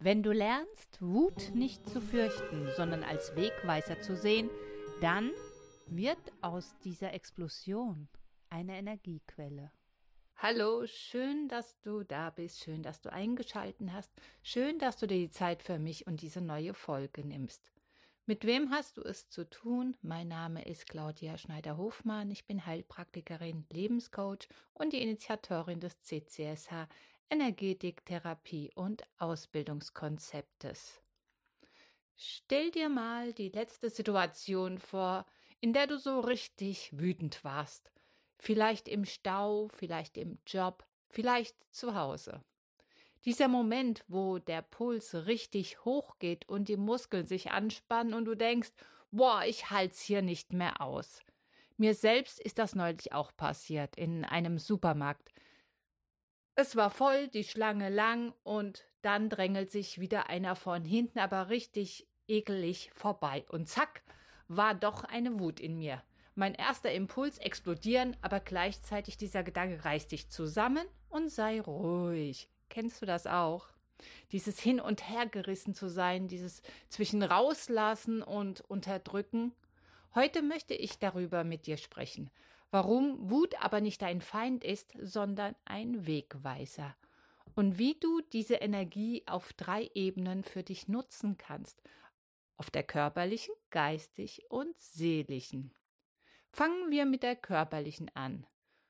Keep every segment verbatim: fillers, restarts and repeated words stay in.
Wenn du lernst, Wut nicht zu fürchten, sondern als Wegweiser zu sehen, dann wird aus dieser Explosion eine Energiequelle. Hallo, schön, dass du da bist, schön, dass du eingeschaltet hast, schön, dass du dir die Zeit für mich und diese neue Folge nimmst. Mit wem hast du es zu tun? Mein Name ist Claudia Schneider-Hofmann, ich bin Heilpraktikerin, Lebenscoach und die Initiatorin des C C S H Energetik, Therapie und Ausbildungskonzeptes. Stell dir mal die letzte Situation vor, in der du so richtig wütend warst. Vielleicht im Stau, vielleicht im Job, vielleicht zu Hause. Dieser Moment, wo der Puls richtig hoch geht und die Muskeln sich anspannen und du denkst, boah, ich halt's hier nicht mehr aus. Mir selbst ist das neulich auch passiert in einem Supermarkt. Es war voll, die Schlange lang und dann drängelt sich wieder einer von hinten, aber richtig ekelig vorbei. Und zack, war doch eine Wut in mir. Mein erster Impuls explodieren, aber gleichzeitig dieser Gedanke, reiß dich zusammen und sei ruhig. Kennst du das auch? Dieses hin und her gerissen zu sein, dieses zwischen rauslassen und unterdrücken. Heute möchte ich darüber mit dir sprechen, warum Wut aber nicht dein Feind ist, sondern ein Wegweiser. Und wie du diese Energie auf drei Ebenen für dich nutzen kannst. Auf der körperlichen, geistig und seelischen. Fangen wir mit der körperlichen an.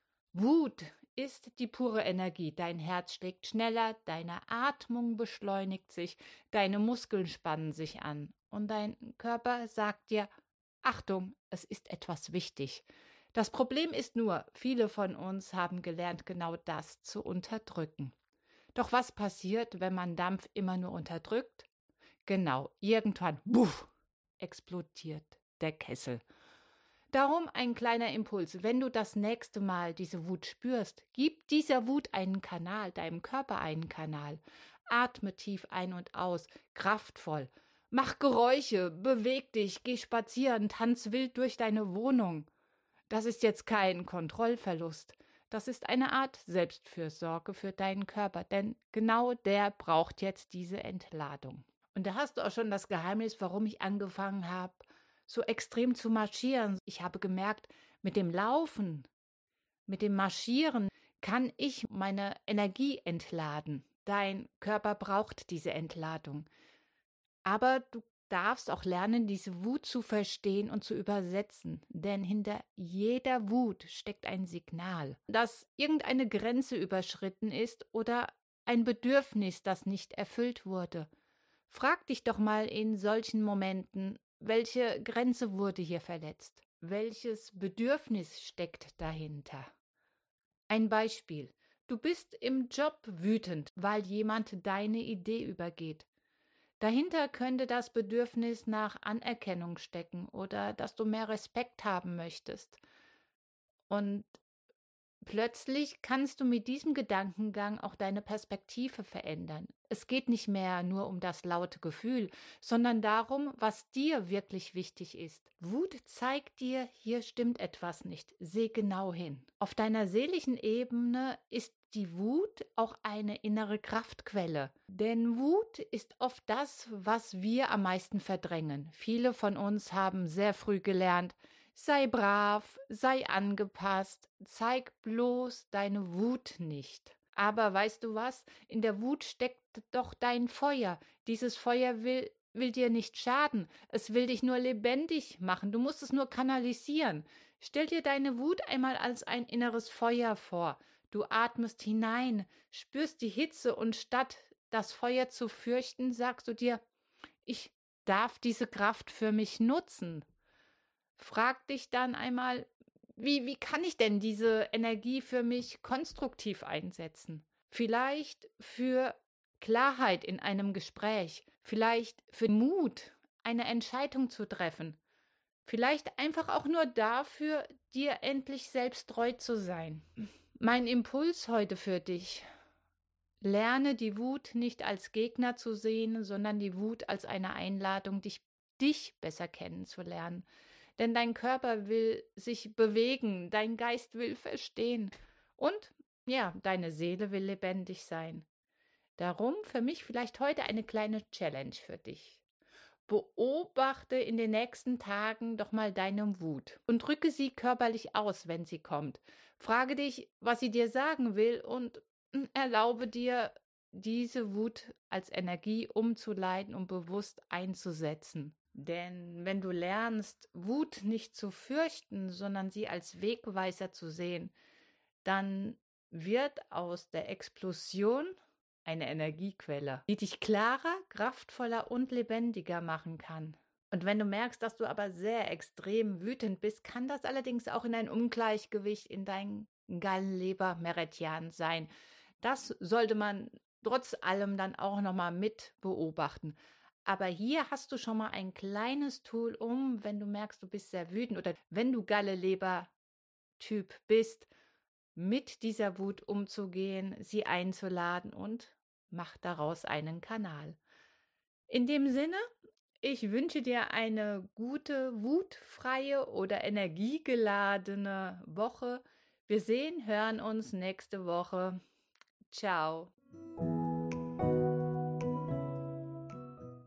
Wut ist die pure Energie. Dein Herz schlägt schneller, deine Atmung beschleunigt sich, deine Muskeln spannen sich an und dein Körper sagt dir, Achtung, es ist etwas wichtig. Das Problem ist nur, viele von uns haben gelernt, genau das zu unterdrücken. Doch was passiert, wenn man Dampf immer nur unterdrückt? Genau, irgendwann, buff, explodiert der Kessel. Darum ein kleiner Impuls. Wenn du das nächste Mal diese Wut spürst, gib dieser Wut einen Kanal, deinem Körper einen Kanal. Atme tief ein und aus, kraftvoll. Mach Geräusche, beweg dich, geh spazieren, tanz wild durch deine Wohnung. Das ist jetzt kein Kontrollverlust. Das ist eine Art Selbstfürsorge für deinen Körper, denn genau der braucht jetzt diese Entladung. Und da hast du auch schon das Geheimnis, warum ich angefangen habe, so extrem zu marschieren. Ich habe gemerkt, mit dem Laufen, mit dem Marschieren kann ich meine Energie entladen. Dein Körper braucht diese Entladung. Aber du darfst auch lernen, diese Wut zu verstehen und zu übersetzen. Denn hinter jeder Wut steckt ein Signal, dass irgendeine Grenze überschritten ist oder ein Bedürfnis, das nicht erfüllt wurde. Frag dich doch mal in solchen Momenten, welche Grenze wurde hier verletzt? Welches Bedürfnis steckt dahinter? Ein Beispiel. Du bist im Job wütend, weil jemand deine Idee übergeht. Dahinter könnte das Bedürfnis nach Anerkennung stecken oder dass du mehr Respekt haben möchtest. Und plötzlich kannst du mit diesem Gedankengang auch deine Perspektive verändern. Es geht nicht mehr nur um das laute Gefühl, sondern darum, was dir wirklich wichtig ist. Wut zeigt dir, hier stimmt etwas nicht. Seh genau hin. Auf deiner seelischen Ebene ist die Wut auch eine innere Kraftquelle. Denn Wut ist oft das, was wir am meisten verdrängen. Viele von uns haben sehr früh gelernt, sei brav, sei angepasst, zeig bloß deine Wut nicht. Aber weißt du was? In der Wut steckt doch dein Feuer. Dieses Feuer will, will dir nicht schaden. Es will dich nur lebendig machen. Du musst es nur kanalisieren. Stell dir deine Wut einmal als ein inneres Feuer vor. Du atmest hinein, spürst die Hitze und statt das Feuer zu fürchten, sagst du dir, ich darf diese Kraft für mich nutzen. Frag dich dann einmal, wie, wie kann ich denn diese Energie für mich konstruktiv einsetzen? Vielleicht für Klarheit in einem Gespräch, vielleicht für Mut, eine Entscheidung zu treffen, vielleicht einfach auch nur dafür, dir endlich selbst treu zu sein. Mein Impuls heute für dich: Lerne die Wut nicht als Gegner zu sehen, sondern die Wut als eine Einladung, dich, dich besser kennenzulernen. Denn dein Körper will sich bewegen, dein Geist will verstehen und ja, deine Seele will lebendig sein. Darum für mich vielleicht heute eine kleine Challenge für dich. Beobachte in den nächsten Tagen doch mal deine Wut und drücke sie körperlich aus, wenn sie kommt. Frage dich, was sie dir sagen will und mm, erlaube dir, diese Wut als Energie umzuleiten und bewusst einzusetzen. Denn wenn du lernst, Wut nicht zu fürchten, sondern sie als Wegweiser zu sehen, dann wird aus der Explosion eine Energiequelle, die dich klarer, kraftvoller und lebendiger machen kann. Und wenn du merkst, dass du aber sehr extrem wütend bist, kann das allerdings auch in ein Ungleichgewicht in deinem Gallenleber-Meridian sein. Das sollte man trotz allem dann auch nochmal mit beobachten. Aber hier hast du schon mal ein kleines Tool, um, wenn du merkst, du bist sehr wütend oder wenn du Galle-Leber-Typ bist, mit dieser Wut umzugehen, sie einzuladen und mach daraus einen Kanal. In dem Sinne, ich wünsche dir eine gute, wutfreie oder energiegeladene Woche. Wir sehen, hören uns nächste Woche. Ciao.